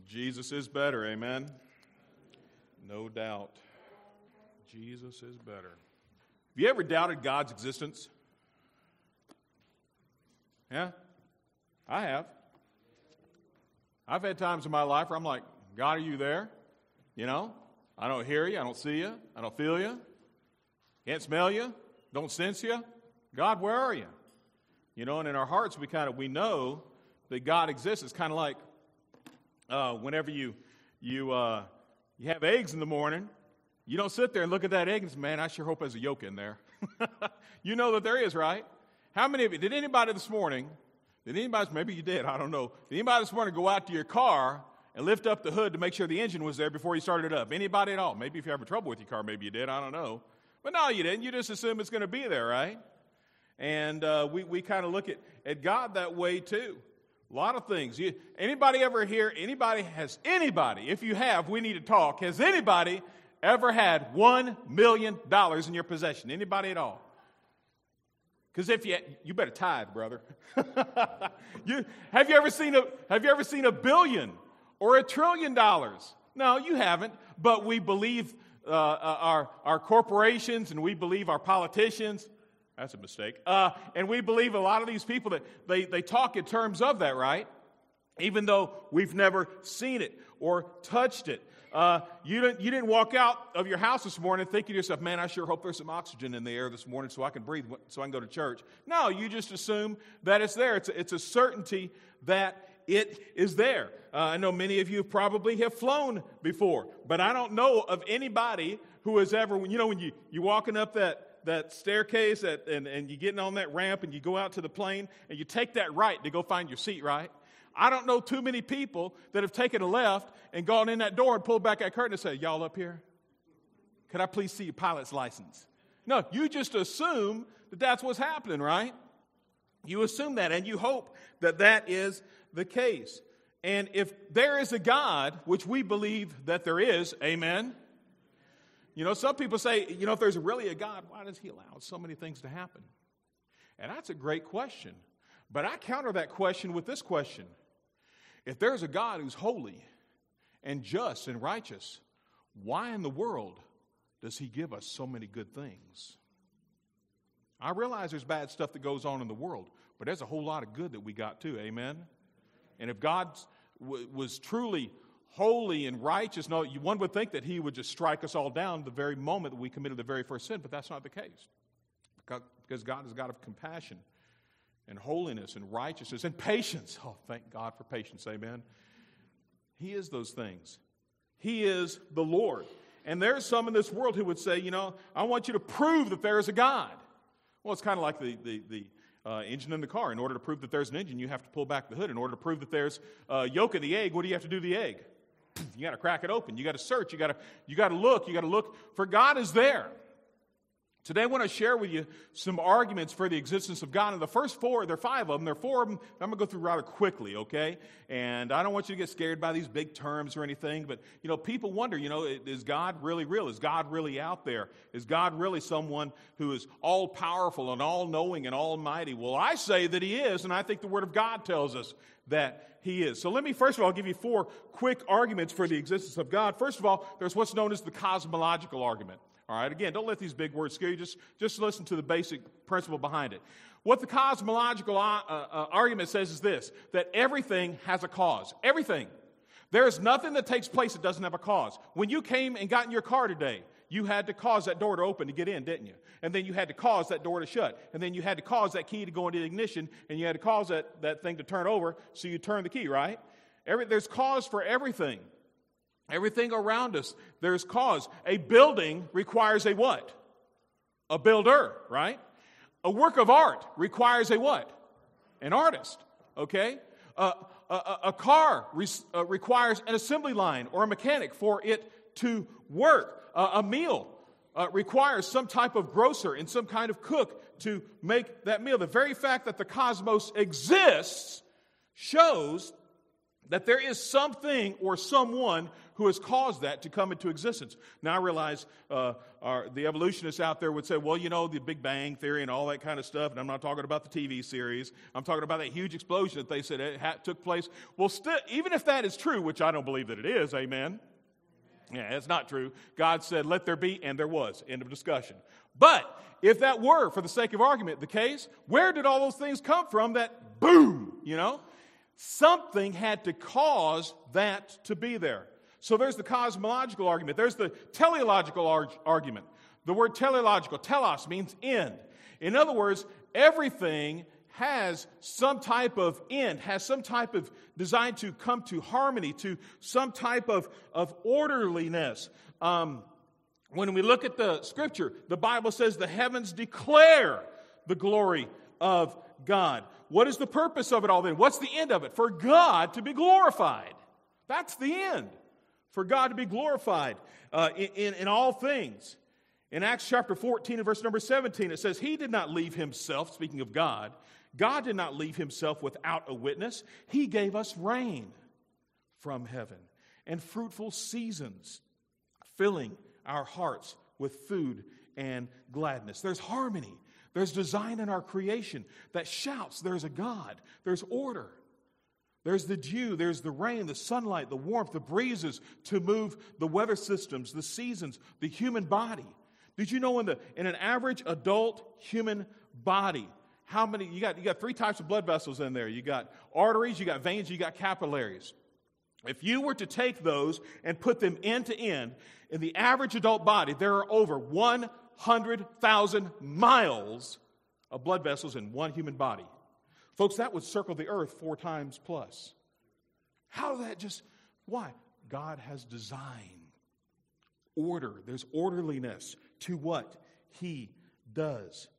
Jesus is better, amen? No doubt. Jesus is better. Have you ever doubted God's existence? Yeah, I have. I've had times in my life where I'm like, God, are you there? You know, I don't hear you, I don't see you, I don't feel you, can't smell you, don't sense you. God, where are you? You know, and in our hearts we know that God exists. It's kind of like whenever you have eggs in the morning, you don't sit there and look at that egg and say, man, I sure hope there's a yolk in there. You know that there is, right? How many of you, did anybody this morning, maybe you did, I don't know, did anybody this morning go out to your car and lift up the hood to make sure the engine was there before you started it up? Anybody at all? Maybe if you're having trouble with your car, maybe you did, I don't know. But no, you didn't. You just assume it's going to be there, right? And we kind of look at God that way too. A lot of things. Anybody ever here, if you have, we need to talk. Has anybody ever had $1 million in your possession? Anybody at all? Because if you better tithe, brother. Have you ever seen a billion or $1 trillion? No, you haven't. But we believe our corporations and we believe our politicians. That's a mistake. And we believe a lot of these people that they talk in terms of that, right? Even though we've never seen it or touched it. You didn't walk out of your house this morning thinking to yourself, man, I sure hope there's some oxygen in the air this morning so I can breathe, so I can go to church. No, you just assume that it's there. It's a certainty that it is there. I know many of you probably have flown before, but I don't know of anybody who has ever, when you're walking up that staircase and you're getting on that ramp and you go out to the plane and you take that right to go find your seat, right? I don't know too many people that have taken a left and gone in that door and pulled back that curtain and said, y'all up here? Could I please see your pilot's license? No, you just assume that that's what's happening, right? You assume that and you hope that that is the case. And if there is a God, which we believe that there is, amen? You know, some people say, if there's really a God, why does he allow so many things to happen? And that's a great question. But I counter that question with this question. If there's a God who's holy and just and righteous, why in the world does he give us so many good things? I realize there's bad stuff that goes on in the world, but there's a whole lot of good that we got too, amen? And if God was truly holy and righteous, no, one would think that he would just strike us all down the very moment that we committed the very first sin, but that's not the case. Because God is a God of compassion and holiness and righteousness and patience. Oh, thank God for patience, amen. He is those things. He is the Lord. And there's some in this world who would say, I want you to prove that there is a God. Well, it's kind of like the engine in the car. In order to prove that there's an engine, you have to pull back the hood. In order to prove that there's a yolk in the egg, what do you have to do to the egg? You got to crack it open. You got to search. You got to look. You got to look, for God is there. Today I want to share with you some arguments for the existence of God. And the first four, there are five of them. There are four of them I'm going to go through rather quickly, okay? And I don't want you to get scared by these big terms or anything. But, people wonder, is God really real? Is God really out there? Is God really someone who is all-powerful and all-knowing and almighty? Well, I say that he is, and I think the Word of God tells us that he is. So let me, first of all, give you four quick arguments for the existence of God. First of all, there's what's known as the cosmological argument. All right, again, don't let these big words scare you. Just listen to the basic principle behind it. What the cosmological argument says is this, that everything has a cause. Everything. There is nothing that takes place that doesn't have a cause. When you came and got in your car today, you had to cause that door to open to get in, didn't you? And then you had to cause that door to shut. And then you had to cause that key to go into the ignition, and you had to cause that thing to turn over, so you turn the key, right? There's cause for everything. Everything around us, there's cause. A building requires a what? A builder, right? A work of art requires a what? An artist, okay? A car requires an assembly line or a mechanic for it to work. A meal requires some type of grocer and some kind of cook to make that meal. The very fact that the cosmos exists shows That there is something or someone who has caused that to come into existence. Now, I realize the evolutionists out there would say, well, you know, the Big Bang Theory and all that kind of stuff, and I'm not talking about the TV series. I'm talking about that huge explosion that they said took place. Well, even if that is true, which I don't believe that it is, amen? Yeah, it's not true. God said, let there be, and there was. End of discussion. But if that were, for the sake of argument, the case, where did all those things come from that boom, you know? Something had to cause that to be there. So there's the cosmological argument. There's the teleological argument. The word teleological, telos, means end. In other words, everything has some type of end, has some type of design to come to harmony, to some type of orderliness. When we look at the Scripture, the Bible says the heavens declare the glory of God. What is the purpose of it all then? What's the end of it? For God to be glorified. That's the end. For God to be glorified in all things. In Acts chapter 14 and verse number 17, it says, He did not leave Himself, speaking of God, God did not leave Himself without a witness. He gave us rain from heaven and fruitful seasons, filling our hearts with food and gladness. There's harmony. There's design in our creation that shouts, there's a God, there's order. There's the dew, there's the rain, the sunlight, the warmth, the breezes to move the weather systems, the seasons, the human body. Did you know in an average adult human body, how many, you got 3 types of blood vessels in there. You got arteries, you got veins, you got capillaries. If you were to take those and put them end to end, in the average adult body, there are over 100,000 miles of blood vessels in one human body. Folks, that would circle the earth 4 times plus. How did that just, why? God has designed order. There's orderliness to what He does.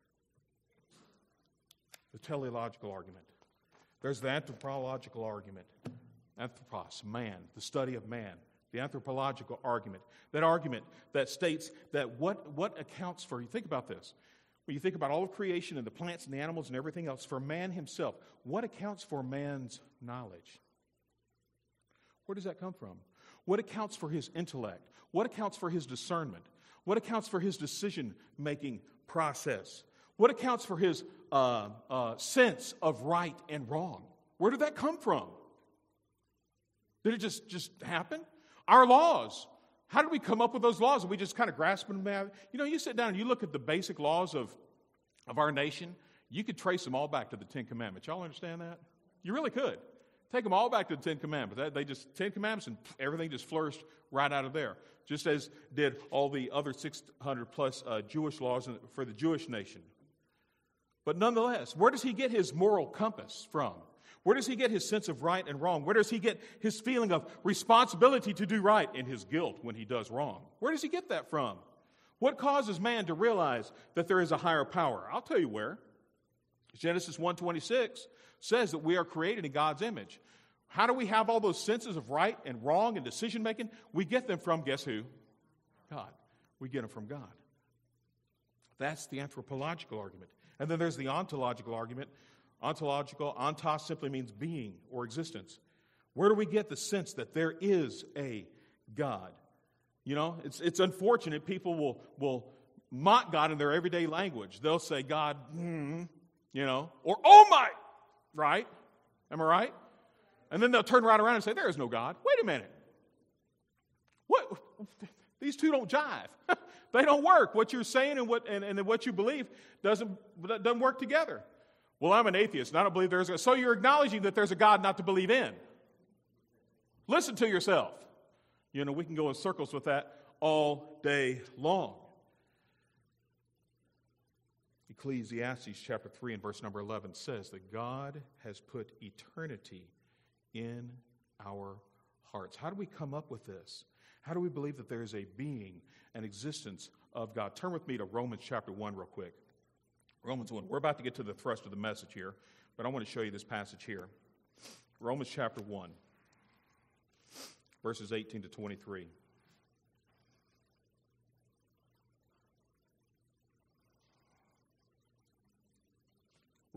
The teleological argument. There's the anthropological argument. Anthropos, man, the study of man. The anthropological argument. That argument that states that what accounts for, you think about this, when you think about all of creation and the plants and the animals and everything else, for man himself, what accounts for man's knowledge? Where does that come from? What accounts for his intellect? What accounts for his discernment? What accounts for his decision-making process? What accounts for his sense of right and wrong? Where did that come from? Did it just happen? Our laws. How did we come up with those laws? And we just kind of grasp them out. You know, you sit down and you look at the basic laws of our nation, you could trace them all back to the 10 Commandments. Y'all understand that? You really could. Take them all back to the 10 Commandments. They just, 10 Commandments and everything just flourished right out of there. Just as did all the other 600 plus Jewish laws for the Jewish nation. But nonetheless, where does he get his moral compass from? Where does he get his sense of right and wrong? Where does he get his feeling of responsibility to do right and his guilt when he does wrong? Where does he get that from? What causes man to realize that there is a higher power? I'll tell you where. Genesis 1:26 says that we are created in God's image. How do we have all those senses of right and wrong and decision making? We get them from, guess who? God. We get them from God. That's the anthropological argument. And then there's the ontological argument. Ontological, ontos simply means being or existence. Where do we get the sense that there is a God? You know, it's unfortunate people will mock God in their everyday language. They'll say, God, you know, or oh my, right? Am I right? And then they'll turn right around and say, there is no God. Wait a minute. What? These two don't jive. They don't work. What you're saying and what you believe doesn't work together. Well, I'm an atheist, and I don't believe there's a... So you're acknowledging that there's a God not to believe in. Listen to yourself. You know, we can go in circles with that all day long. Ecclesiastes chapter 3 and verse number 11 says that God has put eternity in our hearts. How do we come up with this? How do we believe that there is a being, an existence of God? Turn with me to Romans chapter 1 real quick. Romans 1. We're about to get to the thrust of the message here, but I want to show you this passage here. Romans chapter 1, verses 18 to 23.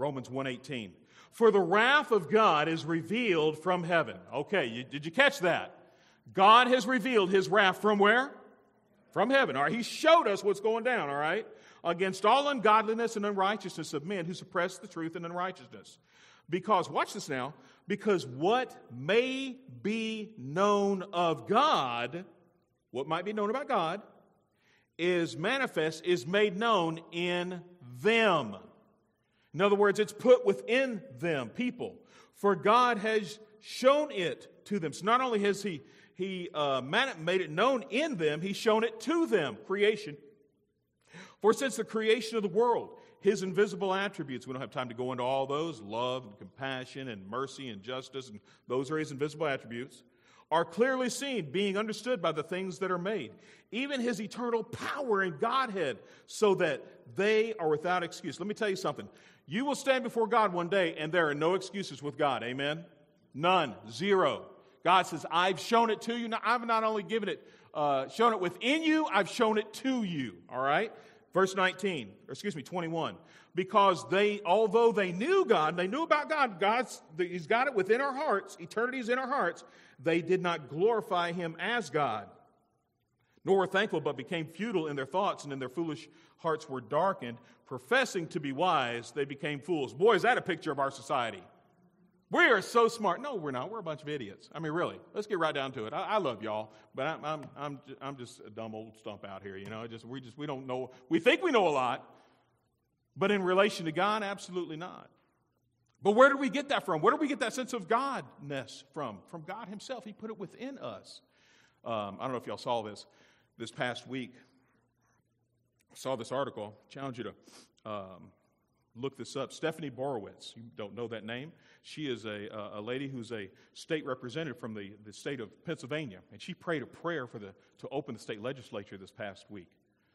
Romans 1:18. For the wrath of God is revealed from heaven. Okay, did you catch that? God has revealed his wrath from where? From heaven. All right, he showed us what's going down, all right? Against all ungodliness and unrighteousness of men who suppress the truth in unrighteousness. Because, watch this now, because what may be known of God, what might be known about God, is manifest, is made known in them. In other words, it's put within them, people. For God has shown it to them. So not only has he made it known in them, he's shown it to them, creation. For since the creation of the world, his invisible attributes, we don't have time to go into all those, love and compassion and mercy and justice, and those are his invisible attributes, are clearly seen, being understood by the things that are made, even his eternal power and Godhead, so that they are without excuse. Let me tell you something. You will stand before God one day, and there are no excuses with God. Amen? None. Zero. God says, I've shown it to you. Now, I've not only given it, shown it within you, I've shown it to you. All right? Verse 21. Because although they knew God, they knew about God, he's got it within our hearts, eternity is in our hearts, they did not glorify him as God, nor were thankful, but became futile in their thoughts, and in their foolish hearts were darkened. Professing to be wise, they became fools. Boy, is that a picture of our society. We are so smart. No, we're not. We're a bunch of idiots. I mean, really. Let's get right down to it. I love y'all, but I'm just a dumb old stump out here. You know, we don't know. We think we know a lot, but in relation to God, absolutely not. But where did we get that from? Where did we get that sense of Godness from? From God himself. He put it within us. I don't know if y'all saw this past week. I saw this article. I challenge you to look this up. Stephanie Borowitz. You don't know that name. She is a lady who's a state representative from the state of Pennsylvania. And she prayed a prayer to open the state legislature this past week.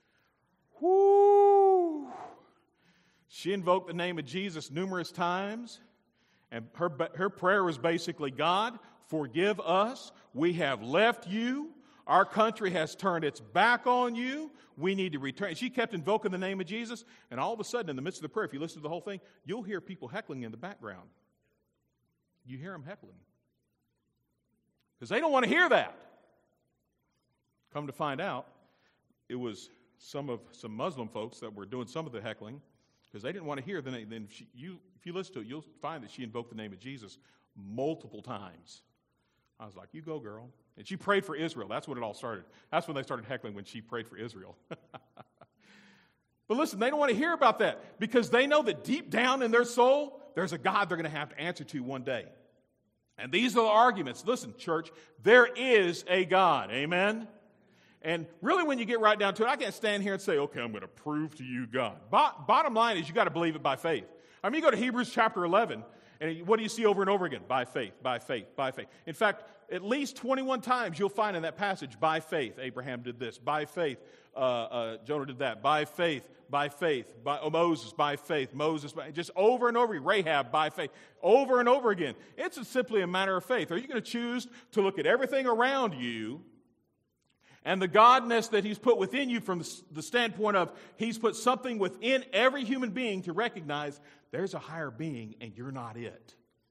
Whoo! She invoked the name of Jesus numerous times. And her prayer was basically, God, forgive us. We have left you. Our country has turned its back on you. We need to return. She kept invoking the name of Jesus, and all of a sudden, in the midst of the prayer, if you listen to the whole thing, you'll hear people heckling in the background. You hear them heckling. Because they don't want to hear that. Come to find out, it was some Muslim folks that were doing some of the heckling, because they didn't want to hear. Then if you listen to it, you'll find that she invoked the name of Jesus multiple times. I was like, you go, girl. And she prayed for Israel. That's when it all started. That's when they started heckling, when she prayed for Israel. But listen, they don't want to hear about that because they know that deep down in their soul, there's a God they're going to have to answer to one day. And these are the arguments. Listen, church, there is a God. Amen? And really, when you get right down to it, I can't stand here and say, okay, I'm going to prove to you God. Bottom line is you got to believe it by faith. I mean, you go to Hebrews chapter 11, and what do you see over and over again? By faith, by faith, by faith. In fact, at least 21 times you'll find in that passage, by faith, Abraham did this. By faith, Jonah did that. By faith, Moses, by faith, Moses, just over and over, Rahab, by faith, over and over again. It's simply a matter of faith. Are you going to choose to look at everything around you and the godness that he's put within you from the standpoint of he's put something within every human being to recognize there's a higher being and you're not it?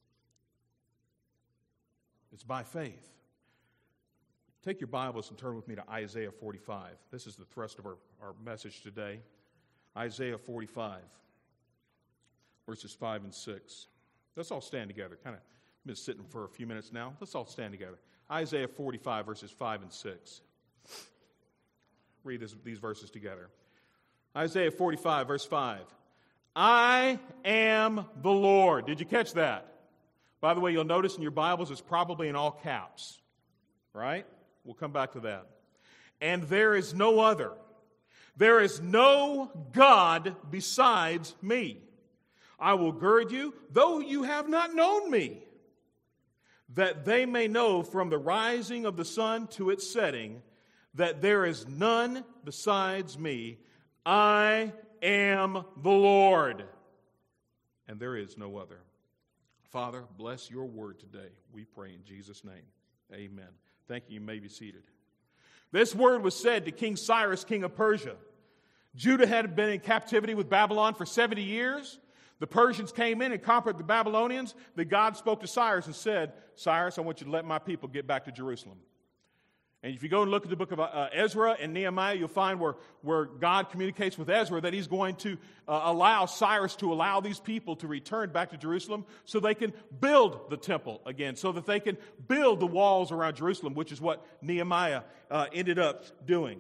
It's by faith. Take your Bibles and turn with me to Isaiah 45. This is the thrust of our message today. Isaiah 45, verses 5 and 6. Let's all stand together. Kind of been sitting for a few minutes now. Let's all stand together. Isaiah 45, verses 5 and 6. Read these verses together. Isaiah 45, verse 5. I am the Lord. Did you catch that? By the way, you'll notice in your Bibles it's probably in all caps. Right? We'll come back to that. And there is no other. There is no God besides me. I will gird you, though you have not known me, that they may know from the rising of the sun to its setting that there is none besides me. I am the Lord, and there is no other. Father, bless your word today. We pray in Jesus' name. Amen. Thank you. You may be seated. This word was said to King Cyrus, king of Persia. Judah had been in captivity with Babylon for 70 years. The Persians came in and conquered the Babylonians. That God spoke to Cyrus and said, Cyrus, I want you to let my people get back to Jerusalem. And if you go and look at the book of Ezra and Nehemiah, you'll find where God communicates with Ezra that he's going to allow Cyrus to allow these people to return back to Jerusalem so they can build the temple again, so that they can build the walls around Jerusalem, which is what Nehemiah ended up doing.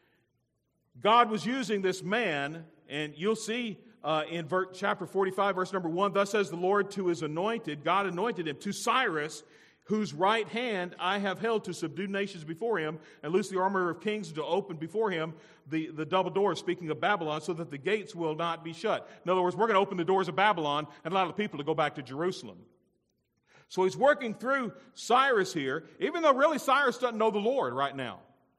God was using this man, and you'll see in chapter 45, verse number 1, thus says the Lord to his anointed, God anointed him, to Cyrus, whose right hand I have held to subdue nations before him, and loose the armor of kings, to open before him the double doors, speaking of Babylon, so that the gates will not be shut. In other words, we're going to open the doors of Babylon and allow the people to go back to Jerusalem. So he's working through Cyrus here, even though really Cyrus doesn't know the Lord right now.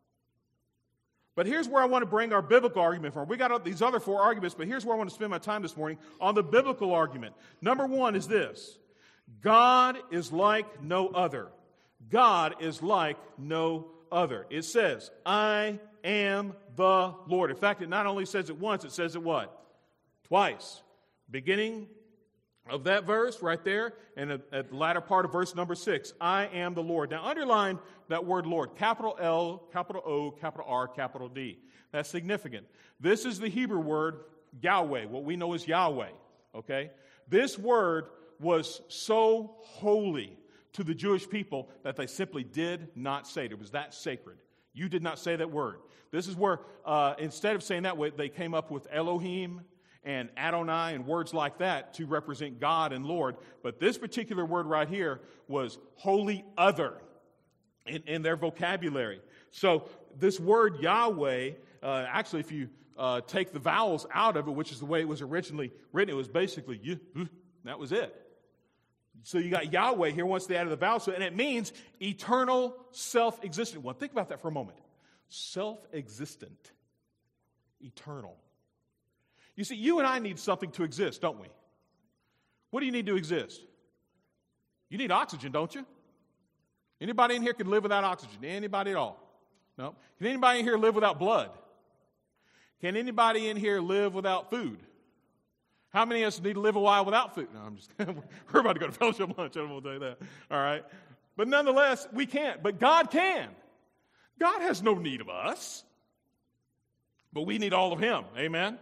But here's where I want to bring our biblical argument from. We got these other 4 arguments, but here's where I want to spend my time this morning on the biblical argument. Number 1 is this: God is like no other. God is like no other. It says, I am the Lord. In fact, it not only says it once, it says it what? Twice. Beginning of that verse right there, and at the latter part of verse number 6, I am the Lord. Now underline that word Lord, capital L, capital O, capital R, capital D. That's significant. This is the Hebrew word Yahweh, what we know as Yahweh, okay? This word was so holy to the Jewish people that they simply did not say it. It was that sacred. You did not say that word. This is where, instead of saying that way, they came up with Elohim and Adonai and words like that to represent God and Lord. But this particular word right here was holy other in their vocabulary. So this word Yahweh, actually if you take the vowels out of it, which is the way it was originally written, it was basically that was it. So you got Yahweh here once they added the vowel, and it means eternal, self-existent one. Think about that for a moment. Self-existent, eternal. You see, you and I need something to exist, don't we? What do you need to exist? You need oxygen, don't you? Anybody in here can live without oxygen? Anybody at all? No. Can anybody in here live without blood? Can anybody in here live without food? How many of us need to live a while without food? No, I'm just, we're about to go to fellowship lunch. I don't want to tell you that. All right. But nonetheless, we can't. But God can. God has no need of us. But we need all of Him. Amen?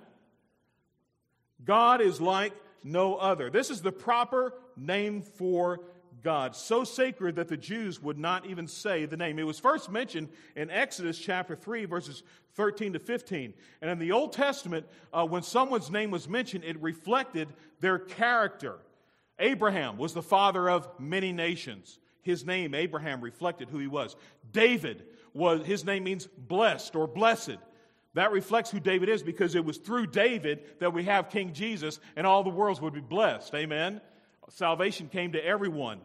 God is like no other. This is the proper name for God, so sacred that the Jews would not even say the name. It was first mentioned in Exodus chapter 3, verses 13 to 15. And in the Old Testament, when someone's name was mentioned, it reflected their character. Abraham was the father of many nations. His name, Abraham, reflected who he was. David, his name means blessed or blessed. That reflects who David is, because it was through David that we have King Jesus, and all the worlds would be blessed. Amen? Salvation came to everyone.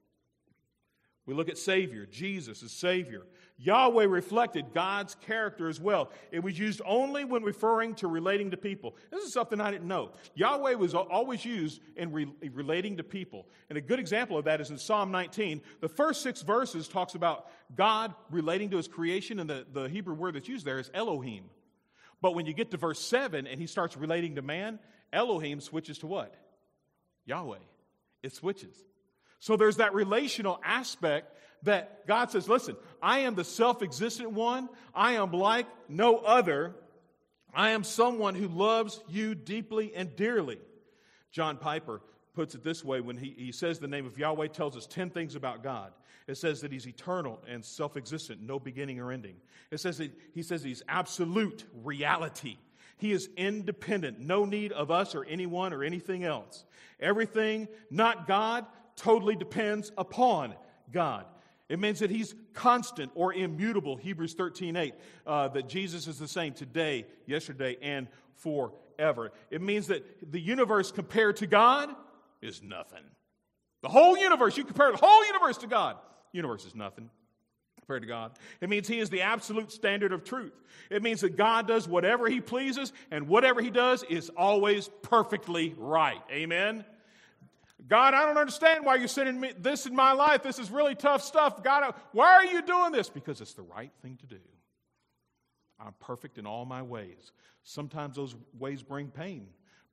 We look at Savior. Jesus is Savior. Yahweh reflected God's character as well. It was used only when referring to relating to people. This is something I didn't know. Yahweh was always used in relating to people. And a good example of that is in Psalm 19. The first 6 verses talks about God relating to His creation, and the Hebrew word that's used there is Elohim. But when you get to verse 7 and he starts relating to man, Elohim switches to what? Yahweh. It switches. So there's that relational aspect that God says, listen, I am the self-existent one. I am like no other. I am someone who loves you deeply and dearly. John Piper puts it this way when he says the name of Yahweh, tells us 10 things about God. It says that He's eternal and self-existent, no beginning or ending. He says He's absolute reality. He is independent, no need of us or anyone or anything else. Everything not God totally depends upon God. It means that He's constant or immutable, Hebrews 13:8, that Jesus is the same today, yesterday, and forever. It means that the universe compared to God is nothing. The whole universe, you compare the whole universe to God. Universe is nothing compared to God. It means He is the absolute standard of truth. It means that God does whatever He pleases, and whatever He does is always perfectly right. Amen? God, I don't understand why you're sending me this in my life. This is really tough stuff. God, why are you doing this? Because it's the right thing to do. I'm perfect in all my ways. Sometimes those ways bring pain.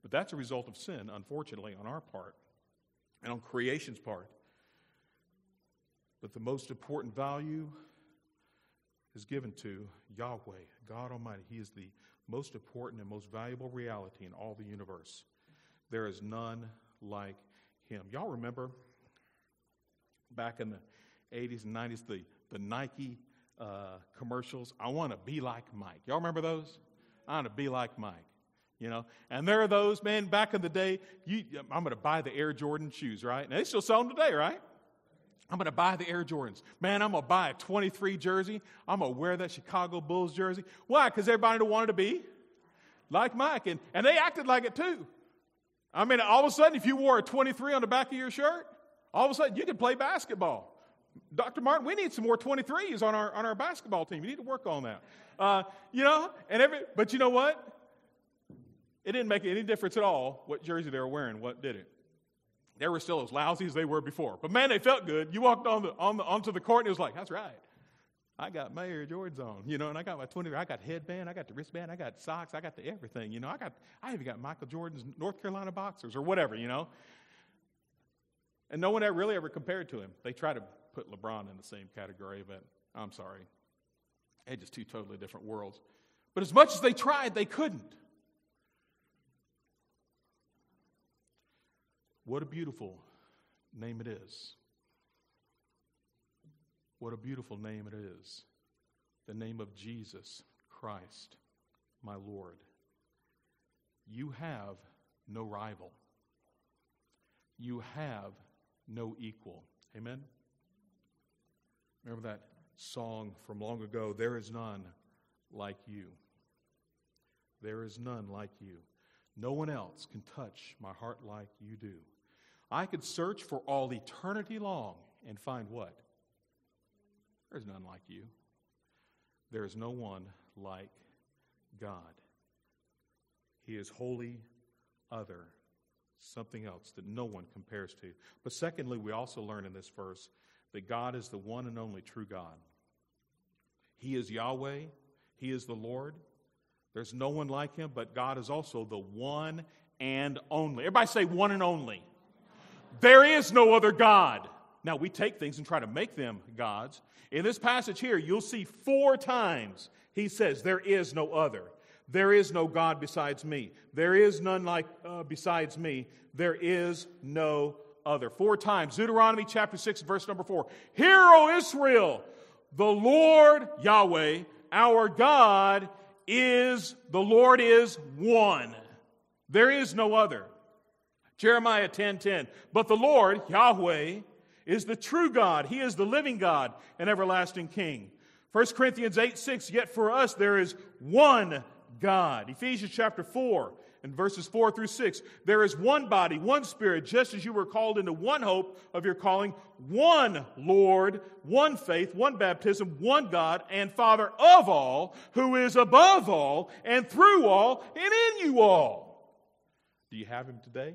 But that's a result of sin, unfortunately, on our part and on creation's part. But the most important value is given to Yahweh, God Almighty. He is the most important and most valuable reality in all the universe. There is none like him. Y'all remember back in the 80s and 90s, the Nike commercials? I want to be like Mike. Y'all remember those? I want to be like Mike. You know, and there are those, man, back in the day, I'm going to buy the Air Jordan shoes, right? And they still sell them today, right? I'm going to buy the Air Jordans. Man, I'm going to buy a 23 jersey. I'm going to wear that Chicago Bulls jersey. Why? Because everybody wanted to be like Mike. And they acted like it too. I mean, all of a sudden, if you wore a 23 on the back of your shirt, all of a sudden you could play basketball. Dr. Martin, we need some more 23s on our basketball team. You need to work on that. You know, but you know what? It didn't make any difference at all what jersey they were wearing. What did it? They were still as lousy as they were before. But man, they felt good. You walked onto the court and it was like, that's right. I got my Air Jordans on, you know, and I got my 20. I got headband, I got the wristband, I got socks, I got the everything, you know. I even got Michael Jordan's North Carolina boxers or whatever, you know. And no one really ever compared to him. They try to put LeBron in the same category, but I'm sorry. They're just two totally different worlds. But as much as they tried, they couldn't. What a beautiful name it is. What a beautiful name it is. The name of Jesus Christ, my Lord. You have no rival. You have no equal. Amen? Remember that song from long ago, there is none like you. There is none like you. No one else can touch my heart like you do. I could search for all eternity long and find what? There's none like you. There is no one like God. He is holy, other, something else that no one compares to. But secondly, we also learn in this verse that God is the one and only true God. He is Yahweh. He is the Lord. There's no one like him, but God is also the one and only. Everybody say one and only. There is no other God. Now, we take things and try to make them gods. In this passage here, you'll see 4 times he says, there is no other. There is no God besides me. There is none like besides me. There is no other. 4 times. Deuteronomy chapter 6, verse number 4. Hear, O Israel, the Lord Yahweh, our God, the Lord is one. There is no other. Jeremiah 10:10. But the Lord, Yahweh, is the true God. He is the living God and everlasting King. 1 Corinthians 8:6. Yet for us there is one God. Ephesians chapter 4 and verses 4 through 6. There is one body, one Spirit, just as you were called into one hope of your calling, one Lord, one faith, one baptism, one God and Father of all, who is above all and through all and in you all. Do you have him today?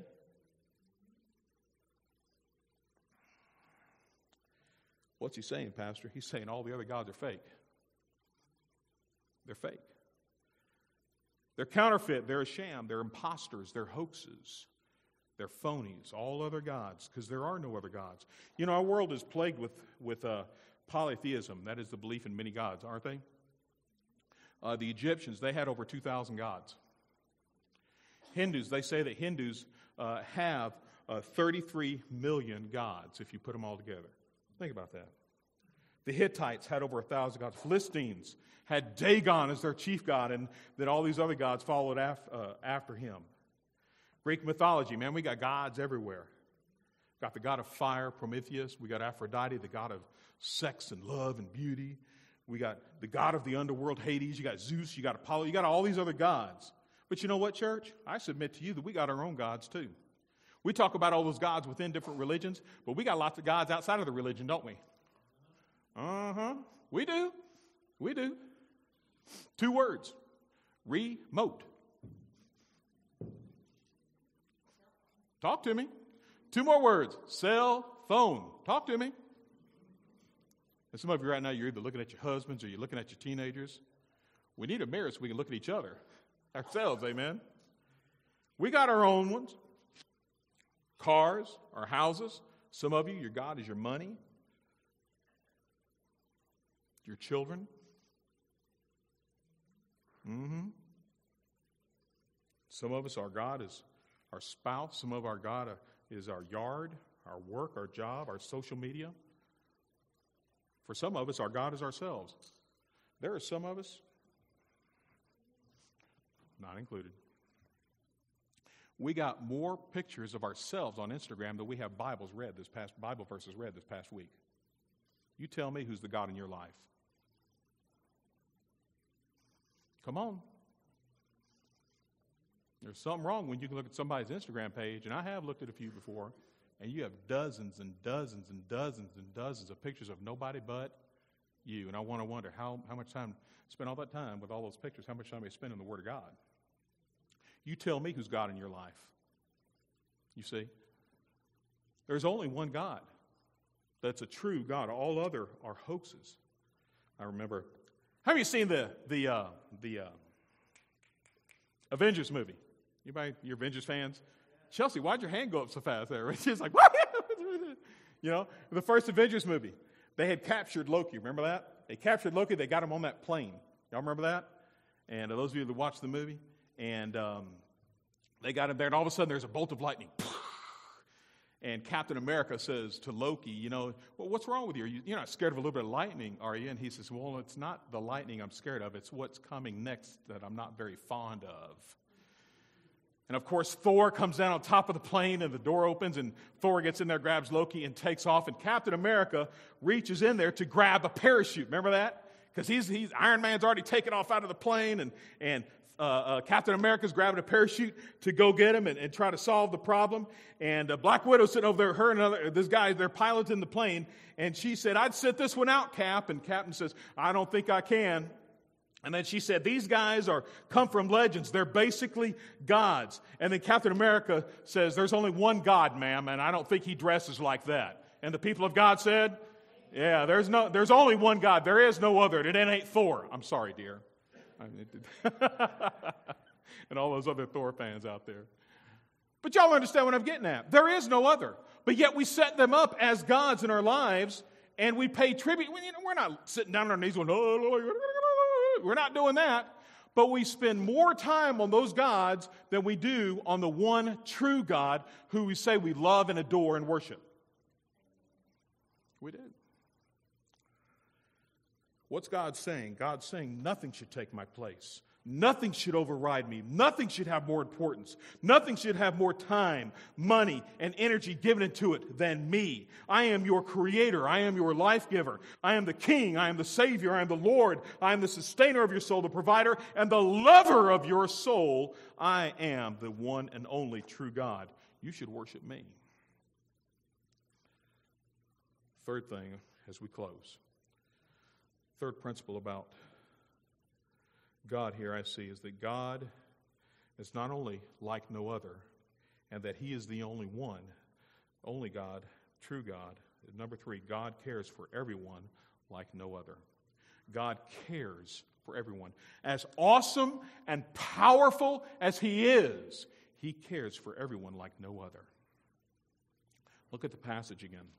What's he saying, Pastor? He's saying all the other gods are fake. They're fake. They're counterfeit. They're a sham. They're imposters. They're hoaxes. They're phonies. All other gods, because there are no other gods. You know, our world is plagued with polytheism. That is the belief in many gods, aren't they? The Egyptians, they had over 2,000 gods. Hindus, they say that Hindus have 33 million gods if you put them all together. Think about that. The Hittites had over 1,000 gods. Philistines had Dagon as their chief god, and then all these other gods followed after him. Greek mythology, man, we got gods everywhere. Got the god of fire, Prometheus. We got Aphrodite, the god of sex and love and beauty. We got the god of the underworld, Hades. You got Zeus, you got Apollo. You got all these other gods. But you know what, church? I submit to you that we got our own gods too. We talk about all those gods within different religions, but we got lots of gods outside of the religion, don't we? We do. We do. 2 words. Remote. Talk to me. 2 more words. Cell phone. Talk to me. And some of you right now, you're either looking at your husbands or you're looking at your teenagers. We need a mirror so we can look at each other. Ourselves, amen? We got our own ones. Cars, our houses. Some of you, your God is your money, your children. Some of us, our God is our spouse. Some of our God is our yard, our work, our job, our social media. For some of us, our God is ourselves. There are some of us, not included. We got more pictures of ourselves on Instagram than we have Bible verses read this past week. You tell me who's the God in your life. Come on. There's something wrong when you can look at somebody's Instagram page, and I have looked at a few before, and you have dozens and dozens and dozens and dozens of pictures of nobody but you. And I want to wonder how much time, spend all that time with all those pictures, how much time they spend in the Word of God. You tell me who's God in your life. You see? There's only one God that's a true God. All other are hoaxes. I remember, have you seen the Avengers movie? Anybody, you're Avengers fans? Chelsea, why'd your hand go up so fast there? She's like, what? You know, the first Avengers movie, they had captured Loki. Remember that? They captured Loki. They got him on that plane. Y'all remember that? And those of you that watched the movie, and they got him there, and all of a sudden there's a bolt of lightning. And Captain America says to Loki, you know, well, what's wrong with you? You're not scared of a little bit of lightning, are you? And he says, well, it's not the lightning I'm scared of. It's what's coming next that I'm not very fond of. And, of course, Thor comes down on top of the plane, and the door opens, and Thor gets in there, grabs Loki, and takes off. And Captain America reaches in there to grab a parachute. Remember that? Because he's Iron Man's already taken off out of the plane, and Captain America's grabbing a parachute to go get him and try to solve the problem. And Black Widow's sitting over there, this guy, they're piloting the plane, and she said, I'd sit this one out, Cap. And Captain says, I don't think I can. And then she said, these guys come from legends. They're basically gods. And then Captain America says, there's only one God, ma'am, and I don't think he dresses like that. And the people of God said, yeah, there's only one God. There is no other. It ain't Thor. I'm sorry, dear. And all those other Thor fans out there. But y'all understand what I'm getting at. There is no other. But yet we set them up as gods in our lives, and we pay tribute. We're not sitting down on our knees going, oh, Lord. We're not doing that. But we spend more time on those gods than we do on the one true God who we say we love and adore and worship. We did. What's God saying? God's saying nothing should take my place. Nothing should override me. Nothing should have more importance. Nothing should have more time, money, and energy given into it than me. I am your creator. I am your life giver. I am the king. I am the savior. I am the Lord. I am the sustainer of your soul, the provider, and the lover of your soul. I am the one and only true God. You should worship me. Third thing as we close. Third principle about God here I see is that God is not only like no other, and that He is the only one, only God, true God. Number three, God cares for everyone like no other. God cares for everyone. As awesome and powerful as He is, He cares for everyone like no other. Look at the passage again.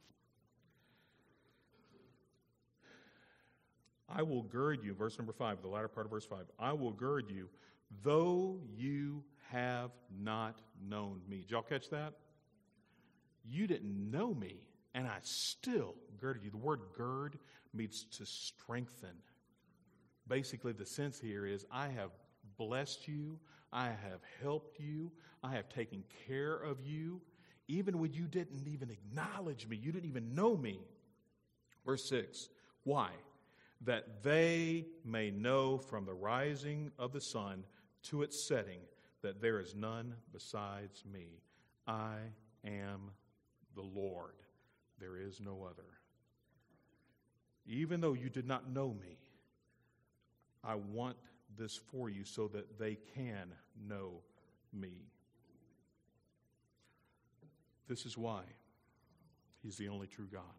I will gird you, verse number 5, the latter part of verse 5. I will gird you, though you have not known me. Did y'all catch that? You didn't know me, and I still girded you. The word gird means to strengthen. Basically, the sense here is I have blessed you, I have helped you, I have taken care of you, even when you didn't even acknowledge me, you didn't even know me. Verse 6, why? That they may know from the rising of the sun to its setting that there is none besides me. I am the Lord. There is no other. Even though you did not know me, I want this for you so that they can know me. This is why He's the only true God.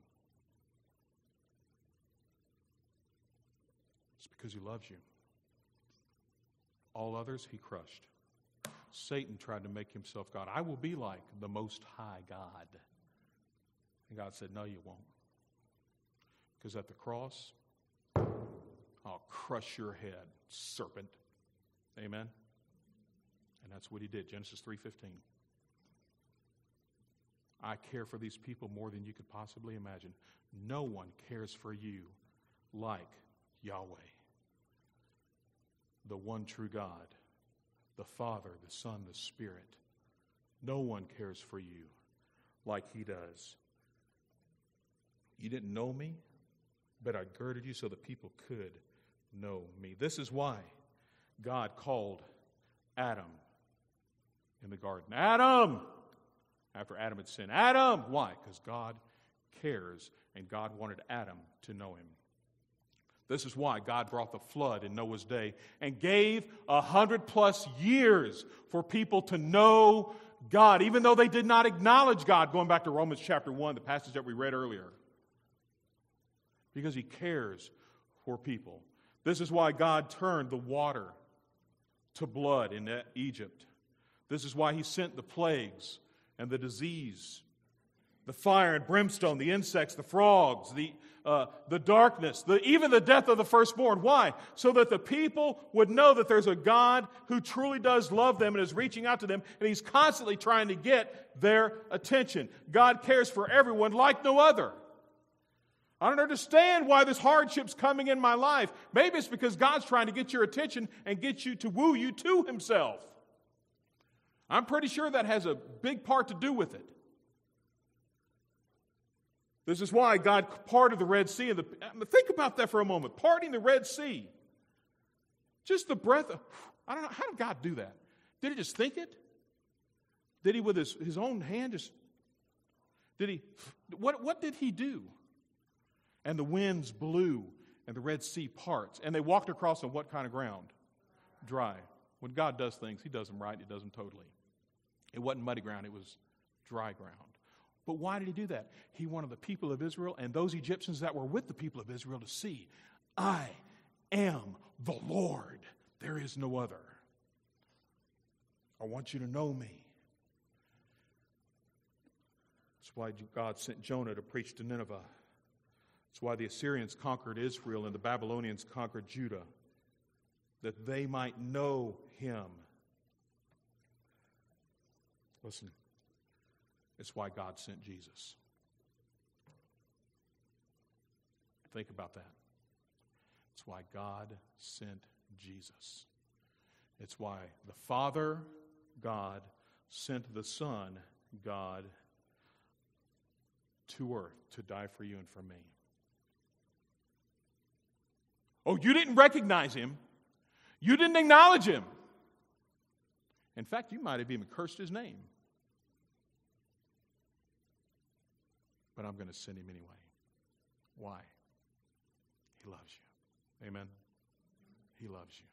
It's because He loves you. All others He crushed. Satan tried to make himself God. I will be like the Most High God. And God said, no, you won't. Because at the cross, I'll crush your head, serpent. Amen? And that's what he did, Genesis 3:15. I care for these people more than you could possibly imagine. No one cares for you like Yahweh, the one true God, the Father, the Son, the Spirit. No one cares for you like he does. You didn't know me, but I girded you so that people could know me. This is why God called Adam in the garden. Adam! After Adam had sinned. Adam! Why? Because God cares, and God wanted Adam to know him. This is why God brought the flood in Noah's day and gave 100+ years for people to know God, even though they did not acknowledge God, going back to Romans chapter 1, the passage that we read earlier. Because he cares for people. This is why God turned the water to blood in Egypt. This is why he sent the plagues and the disease, the fire and brimstone, the insects, the frogs, the darkness, even the death of the firstborn. Why? So that the people would know that there's a God who truly does love them and is reaching out to them, and he's constantly trying to get their attention. God cares for everyone like no other. I don't understand why this hardship's coming in my life. Maybe it's because God's trying to get your attention and get you to woo you to himself. I'm pretty sure that has a big part to do with it. This is why God parted the Red Sea. Think about that for a moment. Parting the Red Sea. Just the breath of, I don't know, how did God do that? Did he just think it? Did he with his own hand just, what did he do? And the winds blew and the Red Sea parts. And they walked across on what kind of ground? Dry. When God does things, he does them right, he does them totally. It wasn't muddy ground, it was dry ground. But why did he do that? He wanted the people of Israel and those Egyptians that were with the people of Israel to see, I am the Lord. There is no other. I want you to know me. That's why God sent Jonah to preach to Nineveh. That's why the Assyrians conquered Israel and the Babylonians conquered Judah, that they might know him. Listen, it's why God sent Jesus. Think about that. It's why God sent Jesus. It's why the Father, God, sent the Son, God, to earth to die for you and for me. Oh, you didn't recognize him. You didn't acknowledge him. In fact, you might have even cursed his name. But I'm going to send him anyway. Why? He loves you. Amen? He loves you.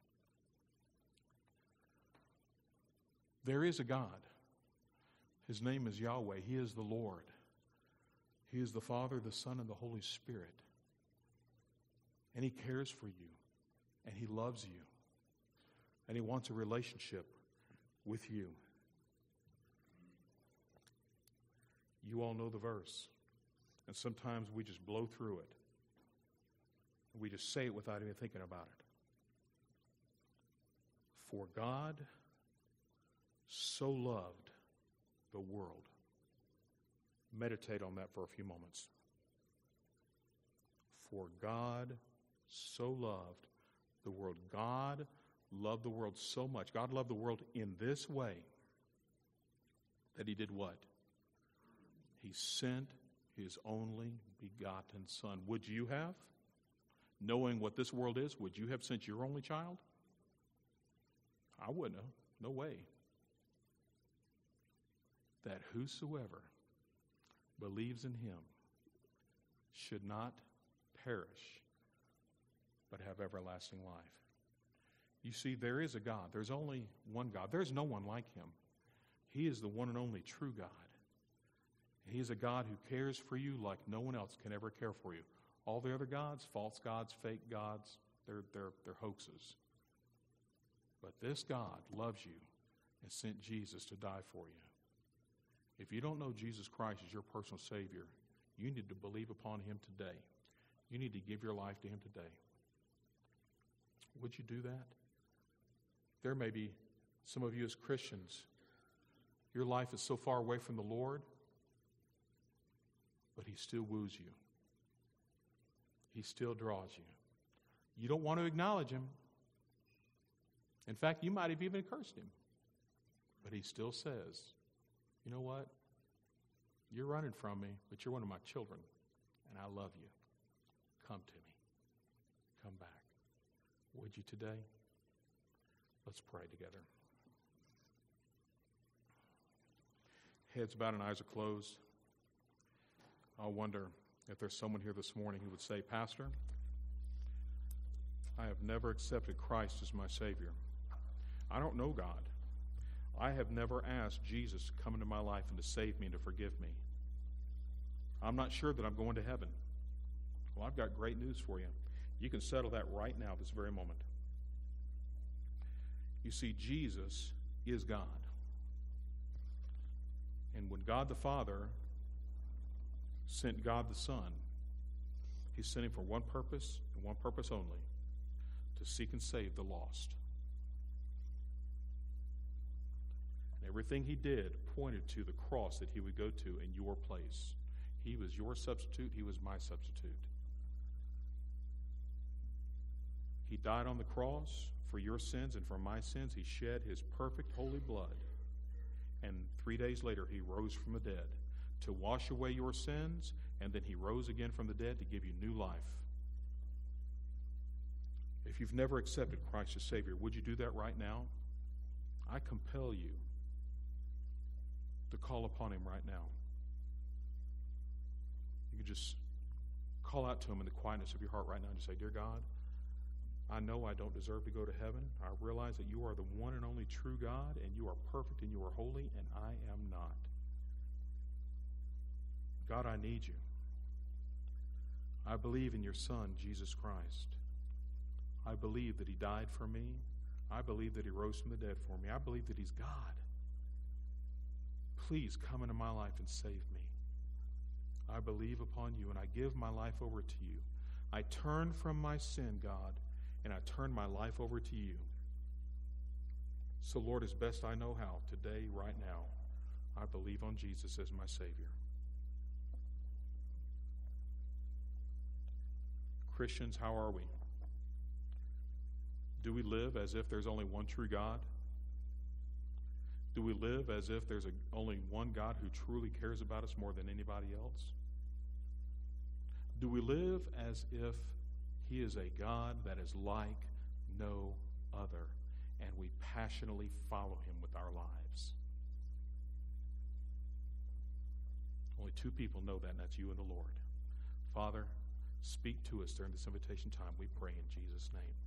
There is a God. His name is Yahweh. He is the Lord. He is the Father, the Son, and the Holy Spirit. And he cares for you. And he loves you. And he wants a relationship with you. You all know the verse. And sometimes we just blow through it. We just say it without even thinking about it. For God so loved the world. Meditate on that for a few moments. For God so loved the world. God loved the world so much. God loved the world in this way that he did what? He sent his only begotten Son. Would you have? Knowing what this world is, would you have sent your only child? I wouldn't have. No way. That whosoever believes in him should not perish, but have everlasting life. You see, there is a God. There's only one God. There's no one like him. He is the one and only true God. He is a God who cares for you like no one else can ever care for you. All the other gods, false gods, fake gods, they're hoaxes. But this God loves you and sent Jesus to die for you. If you don't know Jesus Christ as your personal Savior, you need to believe upon him today. You need to give your life to him today. Would you do that? There may be some of you as Christians, your life is so far away from the Lord, but he still woos you. He still draws you. You don't want to acknowledge him. In fact, you might have even cursed him. But he still says, you know what? You're running from me, but you're one of my children, and I love you. Come to me. Come back. Would you today? Let's pray together. Heads bowed and eyes are closed. I wonder if there's someone here this morning who would say, Pastor, I have never accepted Christ as my Savior. I don't know God. I have never asked Jesus to come into my life and to save me and to forgive me. I'm not sure that I'm going to heaven. Well, I've got great news for you. You can settle that right now, this very moment. You see, Jesus is God. And when God the Father sent God the Son, he sent him for one purpose and one purpose only, to seek and save the lost. And everything he did pointed to the cross that he would go to in your place. He was your substitute. He was my substitute. He died on the cross for your sins and for my sins. He shed his perfect holy blood. And 3 days later, he rose from the dead to wash away your sins, and then he rose again from the dead to give you new life. If you've never accepted Christ as Savior, would you do that right now? I compel you to call upon him right now. You can just call out to him in the quietness of your heart right now and just say, Dear God, I know I don't deserve to go to heaven. I realize that you are the one and only true God, and you are perfect and you are holy, and I am not. God, I need you. I believe in your Son, Jesus Christ. I believe that he died for me. I believe that he rose from the dead for me. I believe that he's God. Please come into my life and save me. I believe upon you, and I give my life over to you. I turn from my sin, God, and I turn my life over to you. So, Lord, as best I know how, today, right now, I believe on Jesus as my Savior. Christians, how are we? Do we live as if there's only one true God? Do we live as if there's only one God who truly cares about us more than anybody else? Do we live as if he is a God that is like no other, and we passionately follow him with our lives? Only two people know that, and that's you and the Lord. Father, speak to us during this invitation time, we pray in Jesus' name.